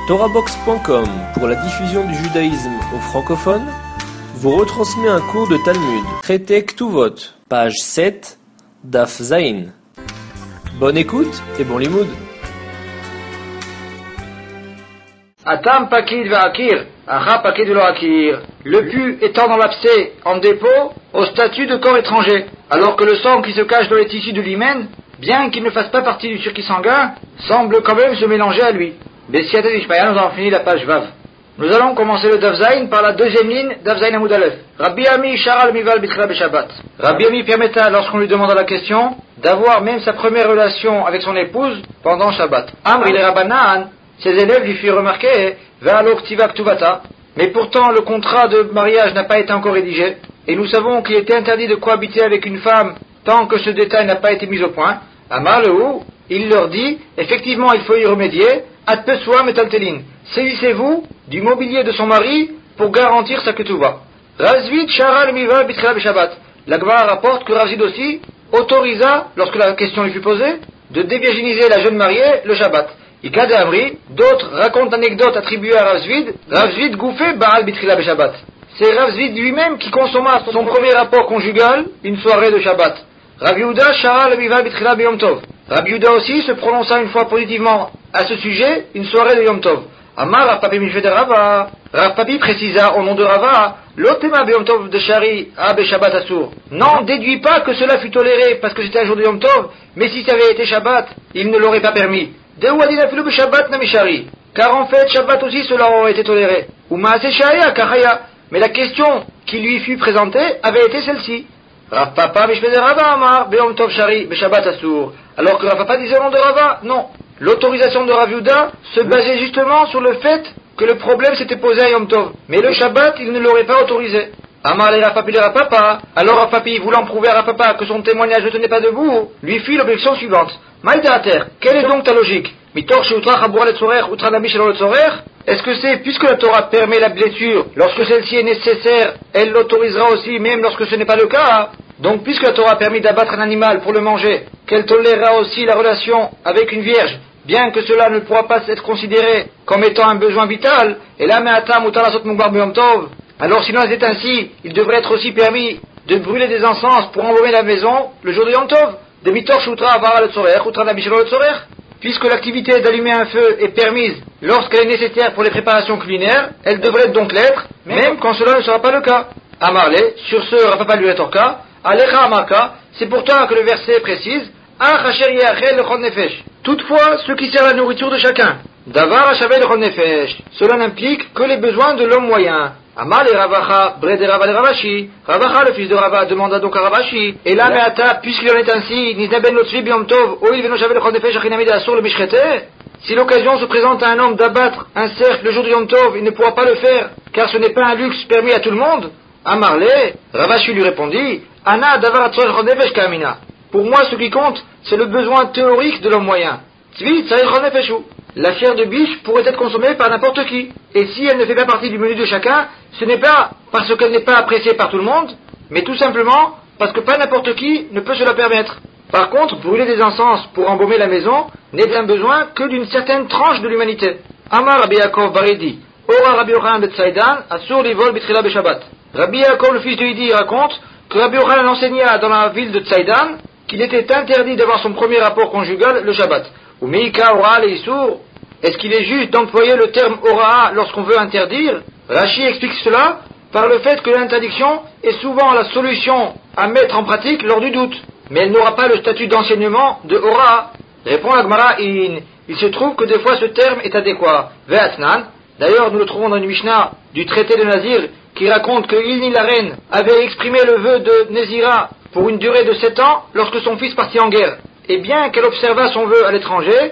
TorahBox.com, pour la diffusion du judaïsme aux francophones, vous retransmet un cours de Talmud, traité Ktuvot, page 7, Daf Zayin. Bonne écoute et bon limoud. Atam pakid va'akir, acha pakid lo akir. Le pu étant dans l'abcès en dépôt au statut de corps étranger, alors que le sang qui se cache dans les tissus de l'hymen, bien qu'il ne fasse pas partie du circuit sanguin, semble quand même se mélanger à lui. Bessiata d'Ishmael, nous avons fini la page Vav. Nous allons commencer le Daf Zayin par la deuxième ligne Daf Zayin Amud Aleph. Rabbi Ami Sharal Mival Bitra Beshabbat. Rabbi Ami permetta, lorsqu'on lui demanda la question, d'avoir même sa première relation avec son épouse pendant Shabbat. Amri le Rabbanan, ses élèves lui firent remarquer Ve'alok Tiva Ktuvata. Mais pourtant le contrat de mariage n'a pas été encore rédigé, et nous savons qu'il était interdit de cohabiter avec une femme tant que ce détail n'a pas été mis au point. Amar Lehu, il leur dit, effectivement il faut y remédier, Ad Pesua Metaltelin. Saisissez-vous du mobilier de son mari pour garantir sa ketouba. Razvid Sharal Mival Bitra Beshabbat. La Gemara rapporte que Razvid aussi autorisa, lorsque la question lui fut posée, de dévirginiser la jeune mariée le Shabbat. Ikad Amri, d'autres racontent l'anecdote attribuée à Razvid, Razvid Goufé Baal Bitrila Beshabbat. C'est Razvid lui-même qui consomma son premier rapport conjugal une soirée de Shabbat. Rabbi Yehuda Sharal Mival Bitrila Beyom Tov. Rabbi Yehuda aussi se prononça une fois positivement à ce sujet une soirée de Yom Tov. Amar Rav Papi Mishvé de Rava. Rav Papi précisa au nom de Rava, l'otema Beyom Tov de Shari Abe Shabbat Asur. Non, déduis pas que cela fut toléré parce que c'était un jour de Yom Tov, mais si ça avait été Shabbat, il ne l'aurait pas permis. Deouadina Filou Shabbat Namishari. Car en fait, Shabbat aussi cela aurait été toléré. Ou Maase Shaya Kahaya. Mais la question qui lui fut présentée avait été celle-ci. Rav Papa Mishvé de Rava Amar Beyom Tov Shari Be Shabbat Asur. Alors que Rav Papa disait au nom de Rava, non. L'autorisation de Rav Yehuda se basait justement sur le fait que le problème s'était posé à Yom Tov. Mais le Shabbat, il ne l'aurait pas autorisé. Amar le Rav Papi le Rav Papa. Alors Rav Papi, voulant prouver à Rav Papa que son témoignage ne tenait pas debout, lui fit l'objection suivante. Maïdater, quelle est donc ta logique? Est-ce que c'est, puisque la Torah permet la blessure, lorsque celle-ci est nécessaire, elle l'autorisera aussi même lorsque ce n'est pas le cas? Donc puisque la Torah a permis d'abattre un animal pour le manger, qu'elle tolérera aussi la relation avec une vierge, bien que cela ne pourra pas être considéré comme étant un besoin vital, et là, alors sinon c'est ainsi, il devrait être aussi permis de brûler des encens pour embaumer la maison le jour de Yom Tov, de mitor shutra avara le tzorer, utra nabishelo le tzorer. Puisque l'activité d'allumer un feu est permise lorsqu'elle est nécessaire pour les préparations culinaires, elle devrait donc l'être, même quand cela ne sera pas le cas. Amarle, sur ce, Rapapa lui rétorqua, Alecha Amarka, c'est pour toi que le verset précise, toutefois, ce qui sert à la nourriture de chacun. Davar Hashavel le Nefesh. Cela n'implique que les besoins de l'homme moyen. Amal et Ravacha, Bred et Rava et Ravashi. Ravacha, le fils de Rava, demanda donc à Ravashi. Et là, Meata, puisqu'il en est ainsi, Niznaben Lotzvi Biom Tov, Oil Veno Shavel le Nefesh, Achinamid Asur le Mishrete. Si l'occasion se présente à un homme d'abattre un cerf le jour du Yom Tov, il ne pourra pas le faire, car ce n'est pas un luxe permis à tout le monde. Amarle, Ravashi lui répondit, Ana Davar Atzor Nefesh Kamina. Pour moi, ce qui compte, c'est le besoin théorique de l'homme moyen. Tzvi Tsaïr Nefeshu. La chair de biche pourrait être consommée par n'importe qui. Et si elle ne fait pas partie du menu de chacun, ce n'est pas parce qu'elle n'est pas appréciée par tout le monde, mais tout simplement parce que pas n'importe qui ne peut se la permettre. Par contre, brûler des encens pour embaumer la maison n'est un besoin que d'une certaine tranche de l'humanité. Amar Rabbi Yaakov Baridi, Ora Rabbi Yochanan bet Saïdan, Asur Livol Bitrila Beshabbat. Rabbi Yaakov, le fils de Hidi, raconte que Rabbi Yochanan enseigna dans la ville de Saïdan qu'il était interdit d'avoir son premier rapport conjugal le Shabbat. Ou Meika Ora le Issour. Est-ce qu'il est juste d'employer le terme Ora'a lorsqu'on veut interdire? Rashi explique cela par le fait que l'interdiction est souvent la solution à mettre en pratique lors du doute. Mais elle n'aura pas le statut d'enseignement de Ora'a. Répond la Gemara in. Il se trouve que des fois ce terme est adéquat. Ve'atnan. D'ailleurs, nous le trouvons dans une Mishnah du traité de Nazir qui raconte que Ilni la reine avait exprimé le vœu de Nézira pour une durée de 7 ans lorsque son fils partit en guerre. Et bien qu'elle observa son vœu à l'étranger,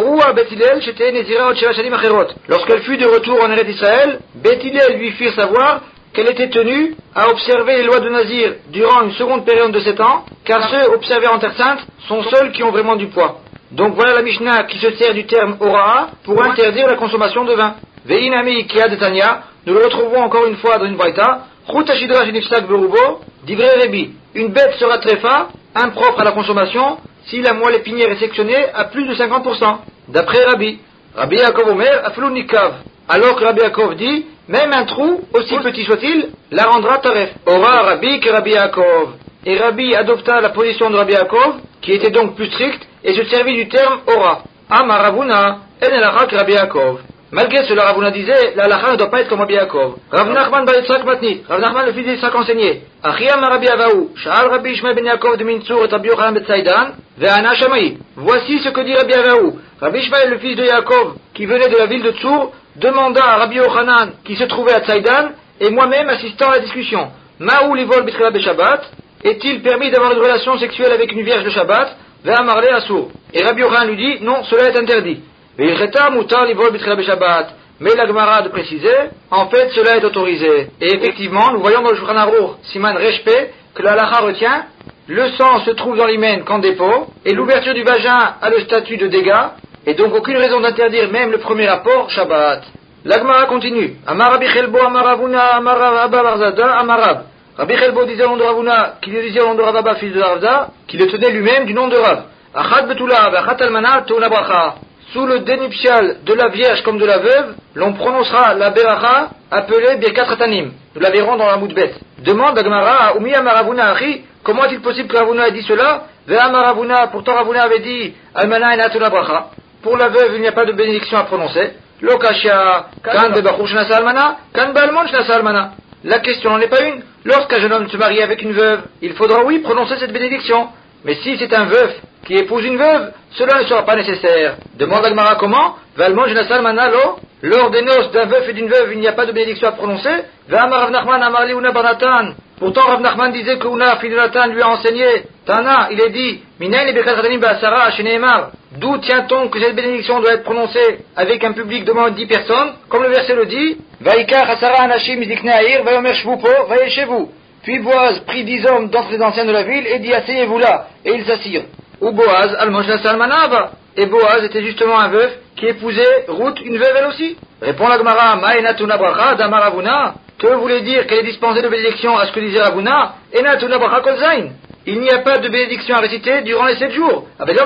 lorsqu'elle fut de retour en Eretz Israël, Beth Hillel lui fit savoir qu'elle était tenue à observer les lois de Nazir durant une seconde période de 7 ans, car ceux observés en Terre Sainte sont seuls qui ont vraiment du poids. Donc voilà la Mishnah qui se sert du terme Ora'a pour interdire la consommation de vin. Ve'inami Kia de Tanya, nous le retrouvons encore une fois dans une braïta, Chut Ashidra Shenifsak Berubo, Divrei Rebi, une bête sera tréfa, impropre à la consommation, si la moelle épinière est sectionnée à plus de 50%, d'après Rabbi. Rabbi Yaakov Omer, Aflou Nikav. Alors que Rabbi Yaakov dit, même un trou, aussi petit soit-il, la rendra taref. Ora Rabbi que Rabbi Yaakov. Et Rabbi adopta la position de Rabbi Yaakov, qui était donc plus stricte, et se servit du terme Ora. Amar Ravuna, en elacha que Rabbi Yaakov. Malgré cela, Ravuna disait, la halacha ne doit pas être comme Rabbi Yaakov. Rav Nachman bar Yitzhak matni, Rav Nachman le fils d'Yitzhak enseignait. Achiyam Rabbi Avaou, Sha'al Rabbi Ishmael ben Yaakov de Mintzur et Rabbi Yochanan ben Tzaidan, Ve'ana Shamaï. Voici ce que dit Rabbi Avaou. Rabbi Ishmael le fils de Yaakov, qui venait de la ville de Tsour, demanda à Rabbi Yochanan, qui se trouvait à Tzaidan, et moi-même assistant à la discussion. Ma'ou livol b'tchila b'Shabbat, est-il permis d'avoir une relation sexuelle avec une vierge de Shabbat? Ve'amarle Assour. Et Rabbi Yochanan lui dit, non, cela est interdit. Mais la Gemara de préciser, en fait, cela est autorisé. Et effectivement, nous voyons dans le Shulchan Aruch, Siman Reshpe, que la halacha retient, le sang se trouve dans l'hymen qu'en dépôt, et l'ouverture du vagin a le statut de dégât, et donc aucune raison d'interdire même le premier rapport, Shabbat. La Gemara continue. Amar Rabbi Chelbo, Amar Ravuna, Amar Abba Barzada, Amar Rab. Rabbi Chelbo disait au nom de Ravuna, qui le disait au nom de Rav Abba, fils de Ravza, qui le tenait lui-même du nom de Rav. Achat betula, v'achat almana, touna bracha. Sous le dénuptial de la vierge comme de la veuve, l'on prononcera la beracha appelée Birkat Hatanim. Nous la verrons dans la Moudbet. Demande à Gemara, Umi Amaravuna Achi, comment est-il possible que Ravuna ait dit cela? Ve'amaravuna, pourtant Ravuna avait dit Almana enatuna bracha. Pour la veuve, il n'y a pas de bénédiction à prononcer. Lokashia, kan bebachur shnasa almana, kan balmon shnasa almana. La question n'en est pas une. Lorsqu'un jeune homme se marie avec une veuve, il faudra oui prononcer cette bénédiction. Mais si c'est un veuf qui épouse une veuve, cela ne sera pas nécessaire. Demande à Gemara comment? Valmon jenasal manalo. Lors des noces d'un veuf et d'une veuve, il n'y a pas de bénédiction à prononcer. Ve'amar Rav Nachman amarli una baratan. Pourtant Rav Nachman disait que Una, fille de Nathan, lui a enseigné. Tana, il est dit, Minayn le birkat hatanim ba'asara sheneemar. D'où tient-on que cette bénédiction doit être prononcée avec un public de moins de 10 personnes? Comme le verset le dit, Vaikach asara anashim ziknei ha'ir, vayomer shvu po, vayeshevu. Puis Boaz prit 10 hommes d'entre les anciens de la ville et dit, asseyez-vous là, et ils s'assirent. Ou Boaz, al-Mojna Salmanaba. Et Boaz était justement un veuf qui épousait Ruth, une veuve elle aussi. Répond la Gemara, Ma'enatuna bracha d'Amar Ravuna. Que voulait dire qu'elle est dispensée de bénédiction à ce que disait Ravuna? Enatuna bracha kol zain. Il n'y a pas de bénédiction à réciter durant les 7 jours.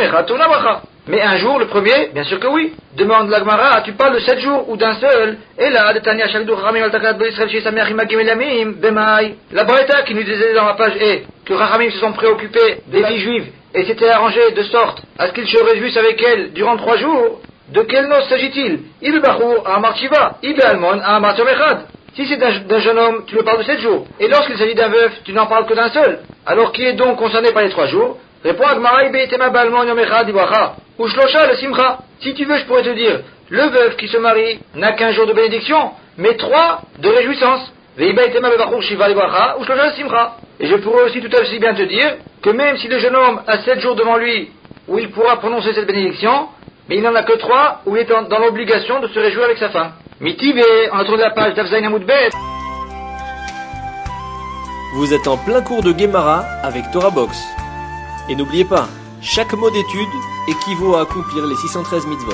Mais un jour, le premier, bien sûr que oui. Demande la Gemara, tu parles de 7 jours ou d'un seul? Et là, de Tania Shagdur Ramim al Takat Israël chez Samer Imagim Elamim, Bemaï. La Braïta qui nous disait dans la page est que Rahamim se sont préoccupés des filles juives et s'étaient arrangés de sorte à ce qu'ils se réjouissent avec elles durant 3 jours. De quelle noce s'agit-il? Ibe Bachour à Amar Shiva, Ibe Almon à Amar Echad. Si c'est d'un jeune homme, tu le parles de 7 jours. Et lorsqu'il s'agit d'un veuf, tu n'en parles que d'un seul. Alors qui est donc concerné par les 3 jours? Réponds à Gemara, Ibe Etema Balmon Yom Echad Ibracha. Ou Shlosha le Simcha. Si tu veux, je pourrais te dire, le veuf qui se marie n'a qu'un jour de bénédiction, mais 3 de réjouissance. Veiba Etema Bevachour Shiva Ibracha, ou Shlosha le Simcha. Et je pourrais aussi tout aussi bien te dire que même si le jeune homme a 7 jours devant lui où il pourra prononcer cette bénédiction, mais il n'en a que 3 où il est dans l'obligation de se réjouir avec sa femme. Mitivé, on a trouvé la page d'Afzaïn Amoudbet. Vous êtes en plein cours de Gemara avec Torah Box. Et n'oubliez pas, chaque mot d'étude équivaut à accomplir les 613 mitzvot.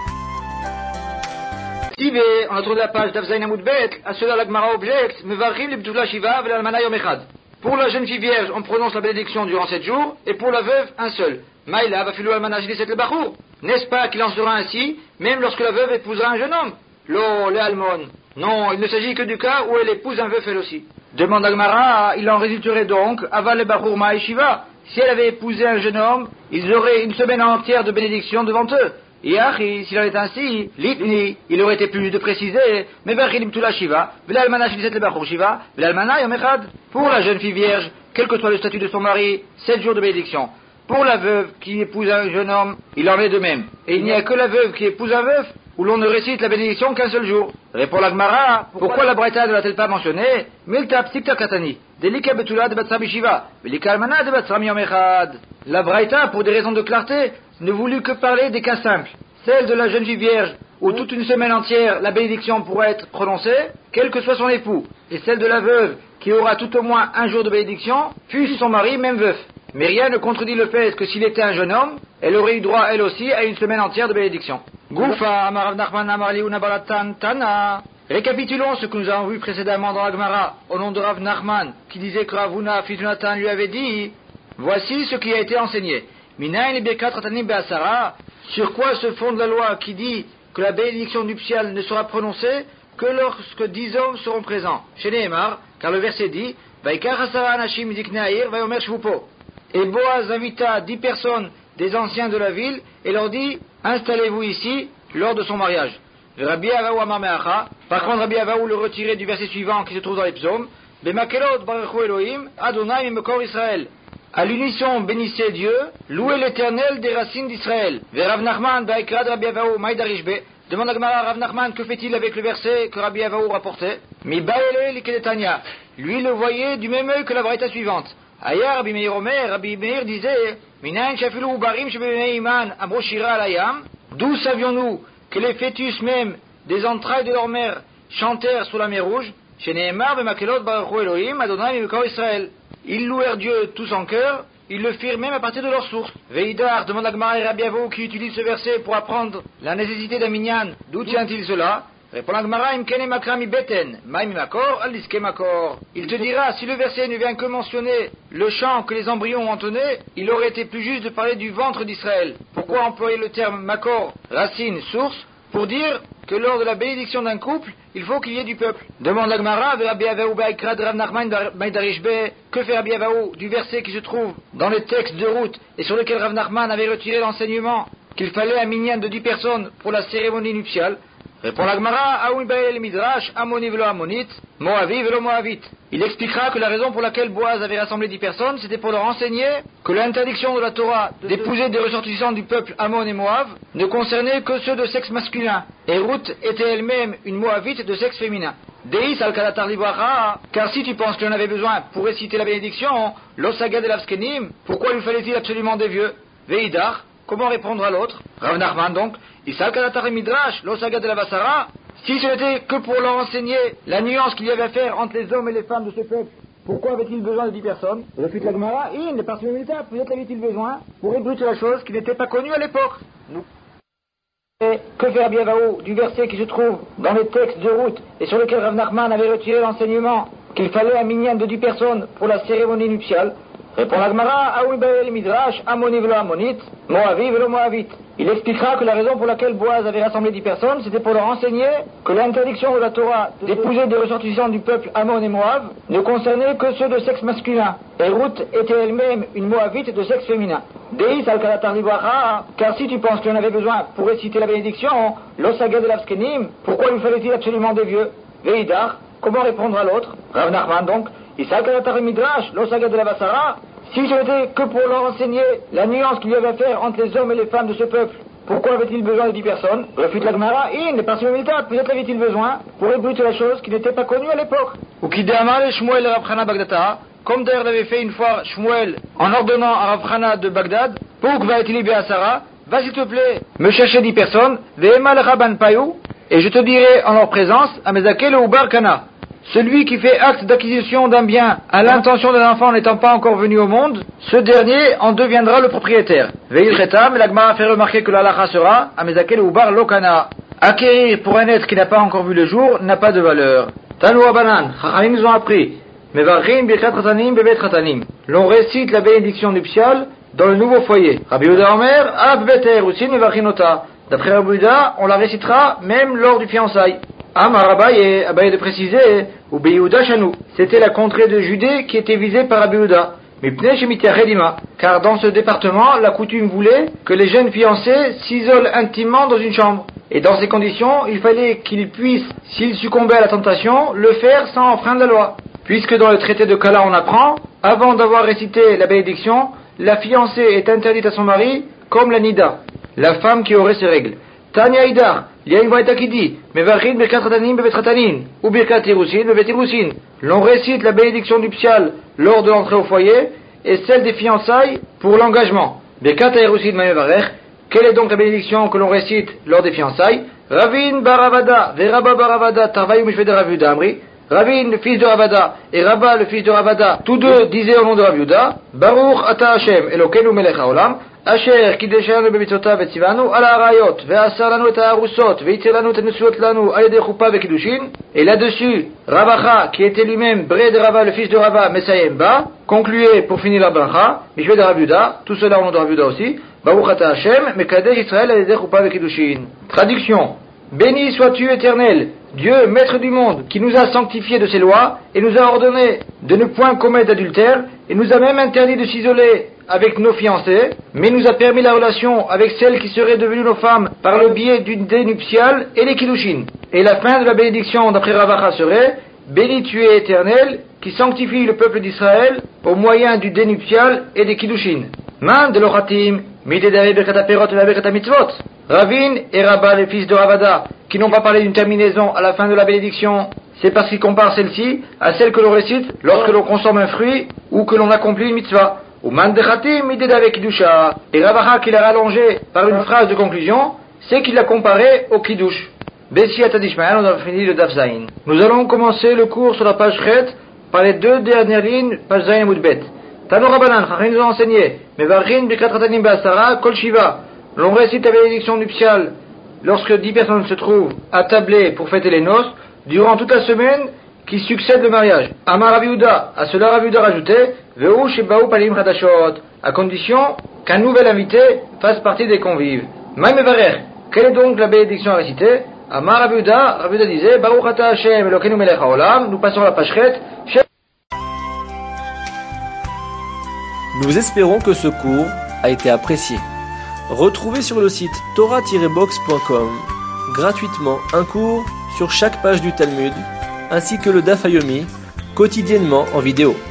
Mitivé, on a trouvé la page d'Afzaïn Amoudbet. À cela la Gemara objecte, Mevarim l'Ibtula Shiva v'l'Almana Yom Echad. Pour la jeune fille vierge, on prononce la bénédiction durant 7 jours, et pour la veuve, un seul. Maïla va filu Almana Jidisset le Bachour. N'est-ce pas qu'il en sera ainsi, même lorsque la veuve épousera un jeune homme? Lo, le Almon. Non, il ne s'agit que du cas où elle épouse un veuf elle aussi. Demande à Gemara, il en résulterait donc, Aval le Bachour Maïshiva. Si elle avait épousé un jeune homme, ils auraient une semaine entière de bénédiction devant eux. Yachi, s'il en est ainsi, litni, il aurait été plus de préciser, mais Berchilim Shiva, V'lalmana Shiliset le Bachour Shiva, V'lalmana Yom Echad. Pour la jeune fille vierge, quel que soit le statut de son mari, 7 jours de bénédiction. Pour la veuve qui épouse un jeune homme, il en est de même. Et il n'y a que la veuve qui épouse un veuf, où l'on ne récite la bénédiction qu'un seul jour. Répond la Gemara, pourquoi la Braïta ne l'a-t-elle pas mentionné? Milta Psikta Katani, Delika Betula de Batsram Shiva, Velika Almana de Batsram Yom Echad. La Braïta, pour des raisons de clarté, ne voulut que parler des cas simples. Celle de la jeune fille vierge, où toute une semaine entière la bénédiction pourra être prononcée, quel que soit son époux. Et celle de la veuve, qui aura tout au moins un jour de bénédiction, fût son mari, même veuf. Mais rien ne contredit le fait que s'il était un jeune homme, elle aurait eu droit, elle aussi, à une semaine entière de bénédiction. Goufa, Amar Nachman, Amarli, Unabaratan, Tana. Récapitulons ce que nous avons vu précédemment dans la Gemara, au nom de Rav Nachman, qui disait que Ravuna, fils de Nathan, lui avait dit, voici ce qui a été enseigné. Minayn le Birkat Hatanim Be'asara. Sur quoi se fonde la loi qui dit que la bénédiction nuptiale ne sera prononcée que lorsque 10 hommes seront présents. Chez Nehemar, car le verset dit Vaikar Hasara Anashim Ziknair Vayomer Shvupo. Et Boaz invita 10 personnes des anciens de la ville et leur dit installez-vous ici lors de son mariage. Rabbi Avaou Amar Meacha. Par contre, Rabbi Avaou le retirait du verset suivant qui se trouve dans les psaumes Bemakelot Baruchu Elohim Adonai Mekor Israël. À l'unisson, bénissez Dieu, louez l'Éternel des racines d'Israël. Rav Nachman Ba'ekrad Rabbi Avaou Maïdarishbe. Demande à Gemara Rav Nachman que fait-il avec le verset que Rabbi Avaou rapportait. Mi Baele Likedetania. Lui le voyait du même œil que la braïta suivante. Aya Rabbi Meir Omer, Rabbi Meir disait Minayin Shafilu Barim Shebeiman Abroshira Alayam. D'où savions-nous que les fœtus même des entrailles de leur mère chantèrent sur la mer rouge? Chez Nehemar Bemakelot Baruchu Elohim Adonai Mekor Israël. Ils louèrent Dieu tous en cœur, ils le firent même à partir de leur source. Veidar demande à Gemara et Rabbi Avaou qui utilise ce verset pour apprendre la nécessité d'un minyan. D'où tient-il cela? Répond la Gemara Imkene Makrami Beten, Maïm Makor, Aliske Makor. Il te dira, si le verset ne vient que mentionner le chant que les embryons ont entonné, il aurait été plus juste de parler du ventre d'Israël. Pourquoi employer le terme Makor, racine, source, pour dire que lors de la bénédiction d'un couple, il faut qu'il y ait du peuple. Demande la Gemara, Rabbi Avaou Ba'ekrad Rav Nachman Maïdarishbe, que fait Rabbi Avaou du verset qui se trouve dans les textes de route et sur lequel Rav Nachman avait retiré l'enseignement qu'il fallait un minyan de 10 personnes pour la cérémonie nuptiale? Répond la Gemara, Aoui Bael Midrash, Amoni velo Amonit, Moavi velo Moavit. Il expliquera que la raison pour laquelle Boaz avait rassemblé 10 personnes, c'était pour leur enseigner que l'interdiction de la Torah d'épouser des ressortissants du peuple Ammon et Moab ne concernait que ceux de sexe masculin, et Ruth était elle-même une Moavite de sexe féminin. Deis al-Kalatar Libracha, car si tu penses qu'il en avait besoin pour réciter la bénédiction, l'Osaga de l'Avskenim, pourquoi lui fallait-il absolument des vieux? Veidar, comment répondre à l'autre? Rav Nachman donc, Isal Kalatar Midrash, l'Osaga de la Vassara, si ce n'était que pour leur enseigner la nuance qu'il y avait à faire entre les hommes et les femmes de ce peuple, pourquoi avait-il besoin de 10 personnes? Refute la Gemara, il par ce étape, peut-être avait-il besoin pour ébruiter la chose qui n'était pas connue à l'époque. Et que fait Rabbi Avaou du verset qui se trouve dans les textes de route et sur lequel Rav Nachman avait retiré l'enseignement qu'il fallait un minyan de 10 personnes pour la cérémonie nuptiale? Répond la Gemara, Aoui Bael Midrash, Amoni velo Amonit, Moavi velo Moavit. Il expliquera que la raison pour laquelle Boaz avait rassemblé 10 personnes, c'était pour leur enseigner que l'interdiction de la Torah d'épouser des ressortissants du peuple Ammon et Moab ne concernait que ceux de sexe masculin, et Ruth était elle-même une Moabite de sexe féminin. Deis al-Kalatar Libracha, car si tu penses qu'il en avait besoin pour réciter la bénédiction, l'Osaga de l'Avskenim, pourquoi lui fallait-il absolument des vieux? Veidar, comment répondre à l'autre? Rav Nachman donc, Isal Kalatar Midrash, l'Osaga de la Vassara, si ce n'était que pour leur enseigner la nuance qu'il y avait à faire entre les hommes et les femmes de ce peuple, pourquoi avait-il besoin de 10 personnes? Refute la Gemara, il par ce étape, peut-être avait-il besoin pour ébruiter la chose qui n'était pas connue à l'époque. Ou qui démarre Shmuel et Rav Chana Bagdata, comme d'ailleurs l'avait fait une fois Shmuel en ordonnant à Rav Chana de Bagdad, Pouk va être libéré à Sarah, va s'il te plaît me chercher 10 personnes, Ve'emal Raban Payou, et je te dirai en leur présence, Amezakel ou Barkana. Celui qui fait acte d'acquisition d'un bien à l'intention d'un enfant n'étant pas encore venu au monde, ce dernier en deviendra le propriétaire. Veil Retam, l'Agmara fait remarquer que l'alacha sera, Amezakel ou Bar Lokana. Acquérir pour un être qui n'a pas encore vu le jour n'a pas de valeur. Tanu Abanan, Chachamim nous ont appris. Mevarchim Birkat Chatanim Bebet Chatanim. L'on récite la bénédiction nuptiale dans le nouveau foyer. Rabbi Yehuda Omer, Ab Beter Usin Mevarchinota. D'après Rabbi Yehuda, on la récitera même lors du fiançailles. Abaye de préciser, ou Yehuda Shanou. C'était la contrée de Judée qui était visée par Rabbi Yehuda. Car dans ce département, la coutume voulait que les jeunes fiancés s'isolent intimement dans une chambre. Et dans ces conditions, il fallait qu'ils puissent, s'ils succombaient à la tentation, le faire sans enfreindre la loi. Puisque dans le traité de Kala on apprend, avant d'avoir récité la bénédiction, la fiancée est interdite à son mari comme la Nida, la femme qui aurait ses règles. Tanya Idar, il y a une braïta qui dit, Mevarchim Birkat Chatanim Bebet Chatanim, ou Birkat Irusin Bebet Irusin. L'on récite la bénédiction nuptiale lors de l'entrée au foyer, et celle des fiançailles pour l'engagement. Birkat Irusin Mevarech. Quelle est donc la bénédiction que l'on récite lors des fiançailles? Ravin Baravada, Veraba Baravada, Tarvayu Mishvede Ravuda Amri. Ravin, le fils de Ravada, et Rabba, le fils de Ravada, tous deux disaient au nom de Rav Yehuda, Baruch ata Hashem, Elokeinu melech haolam, Asher kideshanu b'mitzvotav etzivanu ala harayot, ve'asar lanu et ha'arusot, ve'yitzir lanu et nesuot lanu al yedei chuppah ve'kiddushin. Et là-dessus, Ravacha, qui était lui-même Bré de Rava, le fils de Rava, Messayem Ba, concluait pour finir la bracha, Mishvé de Rav Yehuda, tout cela au nom de Rav Yehuda aussi, Baruch ata Hashem, mekadesh Israël al yedei chuppah ve'kiddushin. Traduction. Béni sois-tu éternel, Dieu, maître du monde, qui nous a sanctifiés de ses lois, et nous a ordonné de ne point commettre d'adultère, et nous a même interdit de s'isoler avec nos fiancées, mais nous a permis la relation avec celles qui seraient devenues nos femmes par le biais d'une dé nuptiale et les kiddushin. Et la fin de la bénédiction d'après Ravacha serait, béni tu es éternel, qui sanctifie le peuple d'Israël au moyen du dé nuptial et des kiddushin. Man de l'ochatim, midedari berkat haperot et berkat hamitzvot. Ravin et Rabba, les fils de Ravada, qui n'ont pas parlé d'une terminaison à la fin de la bénédiction, c'est parce qu'ils comparent celle-ci à celle que l'on récite lorsque l'on consomme un fruit ou que l'on accomplit une mitzvah. Ou man de chatim mided avec kiddusha. Et Ravacha qui l'a rallongé par une phrase de conclusion, c'est qu'il l'a comparé au kiddush. Bessiat Adishmael, on a fini le Daf Zayin. Nous allons commencer le cours sur la page Chet par les deux dernières lignes, page Zayin Moudbet. Tano Rabbanan, Chachamim nous a enseigné, Mevarin Birkat Ratanim Be'asara Kol Shiva. L'on récite la bénédiction nuptiale lorsque 10 personnes se trouvent attablées pour fêter les noces, durant toute la semaine qui succède le mariage. Amar Rav Yehuda, à cela Rav Yehuda rajoutait, Ve'u Shebaou Palim Chadashot, à condition qu'un nouvel invité fasse partie des convives. Maï Mevarer, quelle est donc la bénédiction à réciter? Amar Rav Yehuda disait, Baruch ata Hashem Elokeinu melech haolam, nous passons à la page Chet. Nous espérons que ce cours a été apprécié. Retrouvez sur le site torah-box.com gratuitement un cours sur chaque page du Talmud, ainsi que le Daf Yomi, quotidiennement en vidéo.